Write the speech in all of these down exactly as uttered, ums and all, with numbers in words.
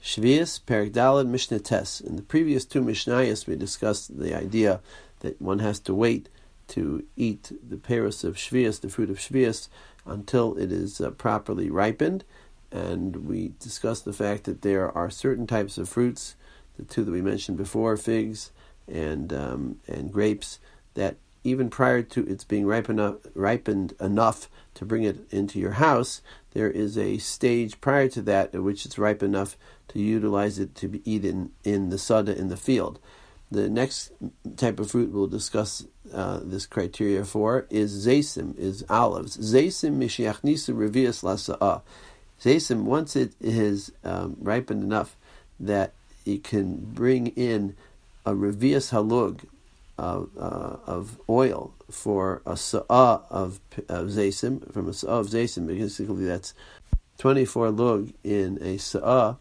Shvius, Perek Daled, Mishnah Tes. In the previous two Mishnayos, we discussed the idea that one has to wait to eat the peros of Shvius, the fruit of Shvius, until it is uh, properly ripened. And we discussed the fact that there are certain types of fruits, the two that we mentioned before, figs and um, and grapes, that even prior to its being ripened enough, ripened enough to bring it into your house, there is a stage prior to that at which it's ripe enough to utilize it to be eaten in the sada in the field. The next type of fruit we'll discuss uh, this criteria for is zaysim, is olives. Zaysim mishiachnisu revius lasa'ah. Zaysim, once it is um, ripened enough that it can bring in a revius halug of, uh, of oil for a sa'ah of, of zaysim, from a sa'ah of zaysim, basically that's twenty-four lug in a sa'ah,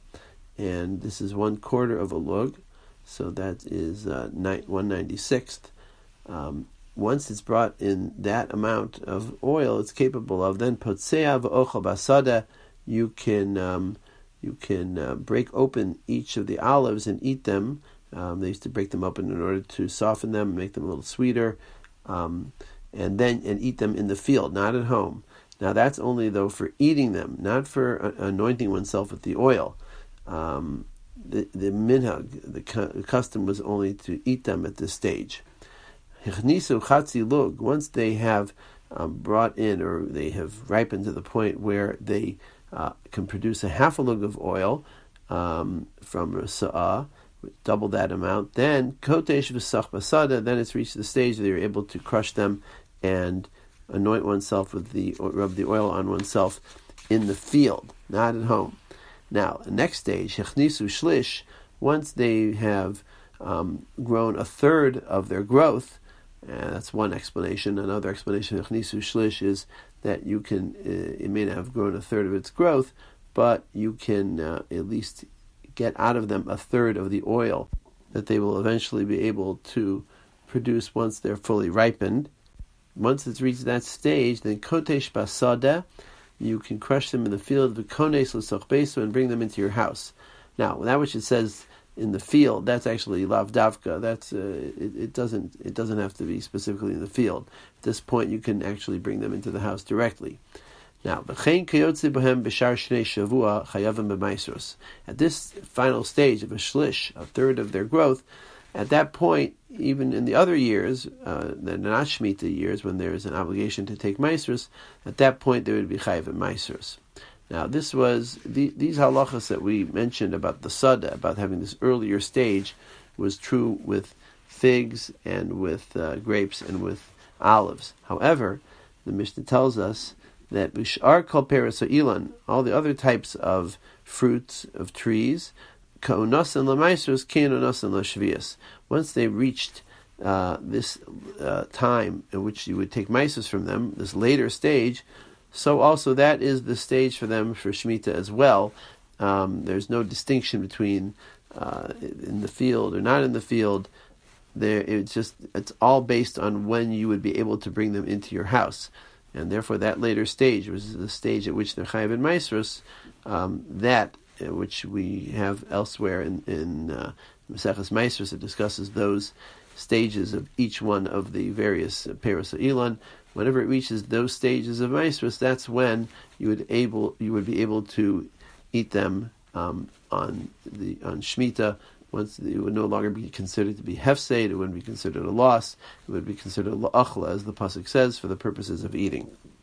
and this is one quarter of a lug, so that is uh, one ninety-sixth. Um, once it's brought in that amount of oil, it's capable of then potsea v'ochel basada. You can um, you can uh, break open each of the olives and eat them. Um, they used to break them open in order to soften them, make them a little sweeter, um, and then and eat them in the field, not at home. Now that's only though for eating them, not for uh, anointing oneself with the oil. Um, the the minhag, the, cu- the custom was only to eat them at this stage. Hichnisu chatzi lug. Once they have um, brought in, or they have ripened to the point where they uh, can produce a half a lug of oil um, from a sa'ah, double that amount, then kotesh v'sach basada, then it's reached the stage where you're able to crush them and anoint oneself with the, or rub the oil on oneself in the field, not at home. Now, the next stage, hechnisu shlish, once they have um, grown a third of their growth, and that's one explanation. Another explanation, hechnisu shlish, is that you can, uh, it may not have grown a third of its growth, but you can uh, at least get out of them a third of the oil that they will eventually be able to produce once they're fully ripened. Once it's reached that stage, then kotesh basada, you can crush them in the field, v'kones l'soch beso, and bring them into your house. Now, that which it says in the field, that's actually lav davka. That's uh, it, it doesn't it doesn't have to be specifically in the field. At this point, you can actually bring them into the house directly. Now, at this final stage of a shlish, a third of their growth, at that point, even in the other years, uh, the not Shemitah years, when there is an obligation to take maasros, at that point they would be chayav in maasros. Now, this was the, these halachas that we mentioned about the sada, about having this earlier stage, was true with figs and with uh, grapes and with olives. However, the Mishnah tells us that b'shar kol peres ilan, all the other types of fruits of trees, ka'unasan l'maisros, ka'unasan l'shvius. Once they reached uh, this uh, time in which you would take maisros from them, this later stage, so also that is the stage for them for Shemitah as well. Um, there's no distinction between uh, in the field or not in the field. There, it's just it's all based on when you would be able to bring them into your house. And therefore, that later stage was the stage at which they're chayav in maasros, um, that uh, which we have elsewhere in in uh, Maseches Maasros, it discusses those stages of each one of the various uh, peros ilan. Whenever it reaches those stages of maasros, that's when you would able you would be able to eat them um, on the on Shemitah. Once it would no longer be considered to be hefsed, it wouldn't be considered a loss. It would be considered la'achla, as the pasuk says, for the purposes of eating.